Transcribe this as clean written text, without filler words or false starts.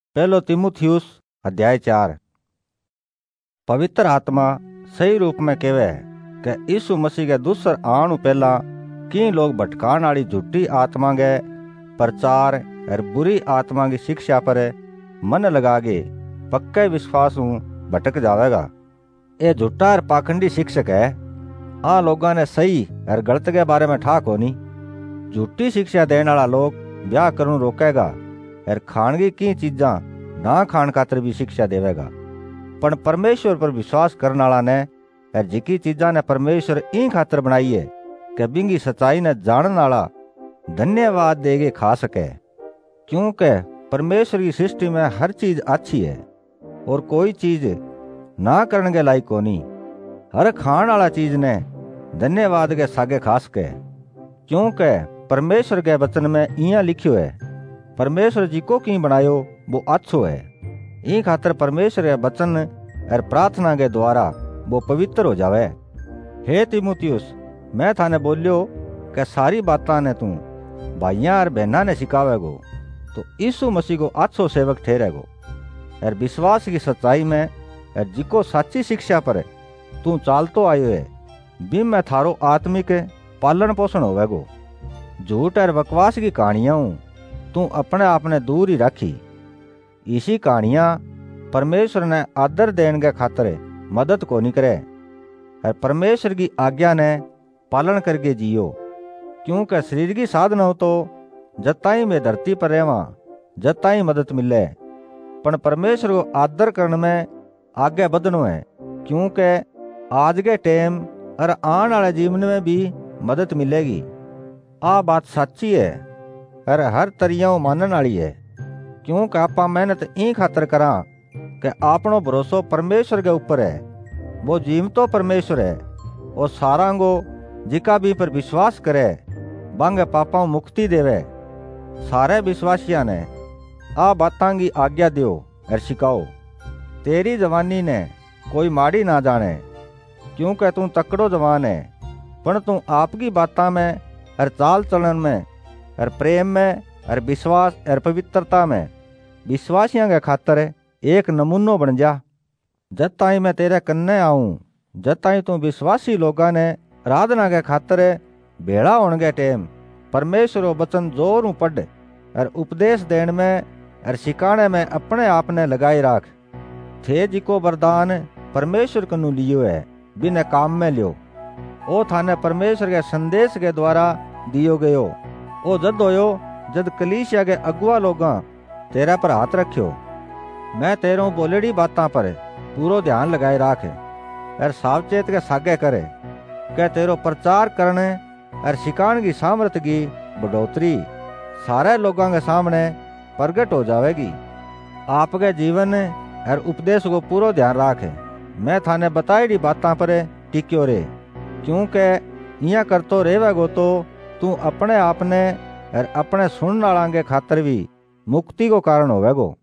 पहलो तीमुथियुस अध्याय 4। पवित्र आत्मा सही रूप में कहवे है कि यीशु मसीह के दूसर आने पहला की लोग भटकाण वाली झूठी आत्मा के प्रचार और बुरी आत्मा की शिक्षा पर मन लगागे पक्के विश्वास भटक जावेगा। ये झूठा और पाखंडी शिक्षक है। आ लोगों ने सही और गलत के बारे में ठा कोनी। झूठी शिक्षा देने वाला लोग ब्याह करनू रोकेगा और खाण की चीजा ना खाण खातर भी शिक्षा देवेगा। पण परमेश्वर पर विश्वास करने वाला ने और जिकी चीजा ने परमेश्वर इन खातर बनाई है कि बिंगी सच्चाई ने जानने वाला धन्यवाद देके खा सके। क्योंकि परमेश्वर की सृष्टि में हर चीज अच्छी है और कोई चीज ना करने के लायक कोनी। हर खाण वाला चीज ने धन्यवाद के सागे खा सके। क्योंकि परमेश्वर के वचन में इया लिखियो है, परमेश्वर जिको की बनायो वो अच्छो है। ई खातर परमेश्वर के वचन और प्रार्थना के द्वारा वो पवित्र हो जावे। हे तीमुथियुस, मैं थाने बोलियो कि सारी बातां ने तू भाइयां और बहना ने सिखावेगो तो यीशु मसीह को अच्छो सेवक ठहरेगो। और विश्वास की सच्चाई में और जिको सच्ची शिक्षा पर तू चालतो आयो है बिन में थारो आत्मिक पालन पोषण होवेगो। झूठ और बकवास की कहानियां तू अपने आप ने दूर ही रखी। इसी कहानियां परमेश्वर ने आदर देने के खातर मदद को नहीं करे और परमेश्वर की आज्ञा ने पालन करके जियो। क्योंकि शरीर की साधना हो तो जताई में धरती पर रहवा जताई मदद मिले, पण परमेश्वर को आदर करने में आगे बढ़नो है। क्योंकि आज के टाइम और आने वाले जीवन में भी मदद मिलेगी। आ बात सच्ची है और हर तरिया मानने वाली है। क्योंकि आपा मेहनत ई खातर करा कि आपनो भरोसो परमेश्वर के ऊपर है। वो जीवतो परमेश्वर है और सारांगो जिका भी पर विश्वास करे बांगे पापा मुक्ति देवे। सारे विश्वासिया ने आ बातां की आज्ञा दियो और सिखाओ। तेरी जवानी ने कोई माड़ी ना जाने, क्योंकि तू तकड़ो जवान है। पण तू आपकी बातां में और चाल चलन में और प्रेम में और विश्वास और पवित्रता में विश्वासियों के खातर एक नमूनो बन जा। जब ताई मैं तेरे कन्ने आऊं जब ताई तू विश्वासी लोगों ने आराधना के खातर भेड़ा होने के टाइम परमेश्वर को वचन जोर पढ़ और उपदेश देने में और सिखाने में अपने आप ने लगाई राख। थे जिको वरदान परमेश्वर कनु लियो है बिना काम में लियो। ओ थाने परमेश्वर के संदेश के द्वारा दियो गयो। ओ जद होयो जद कलीसिया के अगुआ लोगा तेरा पर हाथ रखियो। मैं तेरों बोलेड़ी बातां पर पूरो ध्यान लगाए राख और सावचेत के सागे करे कि तेरो प्रचार करने और सिखाने की सामर्थ की बढ़ोतरी सारे लोगों के सामने प्रगट हो जाएगी। आपके जीवन और उपदेश को पूरो ध्यान राखे। मैं थाने बताईडी बातां पर टिक्यो रे। क्योंकि इया करतो रहेगो तो तू अपने आप ने और अपने सुनने वाला के खातर भी मुक्ति को कारण होवेगो।